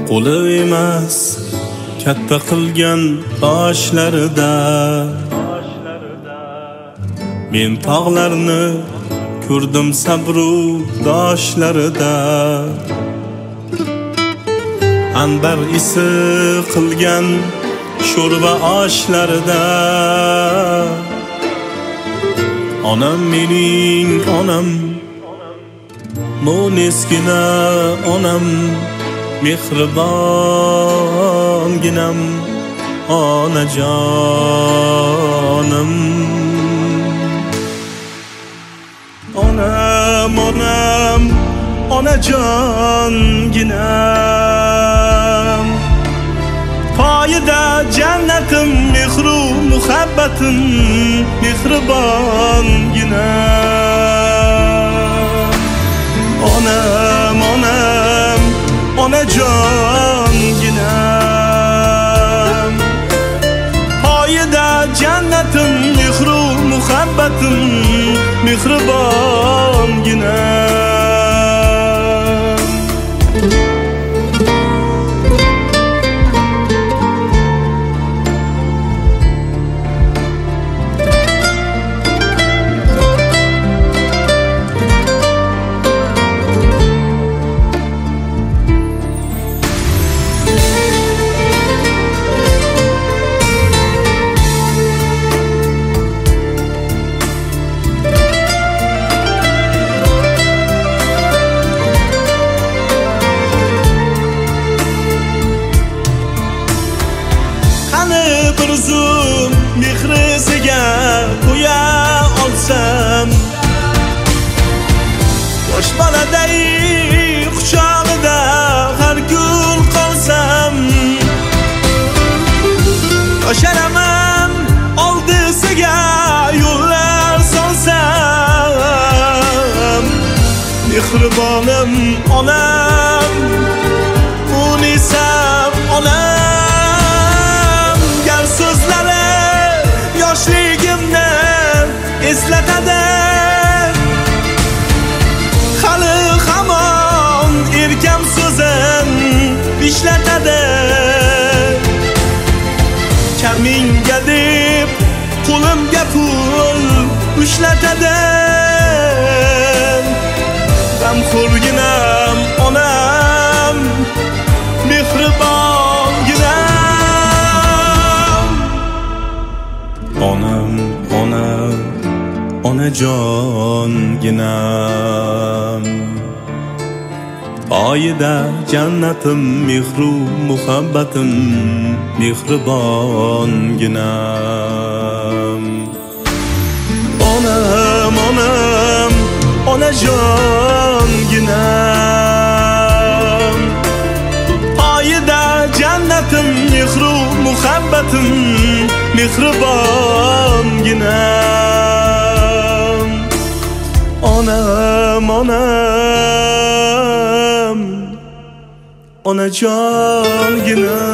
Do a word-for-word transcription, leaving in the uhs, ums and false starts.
qo'li emas katta qilgan toshlarida men tog'larni ko'rdim sabru doshlarida anbar isi qilgan sho'rva oshlarida onam mening onam mo'neskina onam mehribonginam onajonim onam onam onajonginam poyida jannatim mehru muhabbatim mehribonginam onam onam onajonginam poyida jannatim mehru muhabbatim mehribonginam bir zum mehrisiga qo'ya olsam yosh boladay quchog'ida har kun qolsam yosharaman oldisiga yo'llar solsam mehribonim onam unisam onam yoshligimni eslatadi hali hamon erkam so'zim ishlatadi kamingga deb qo'limga pul ushlatadi g'amxo'rginam onam mehribonginam onam onam onajonginam poyida jannatim mehru muhabbatim mehribonginam onam onam onajonginam poyida jannatim mehru muhabbatim mehribonginam onam onam onajonginam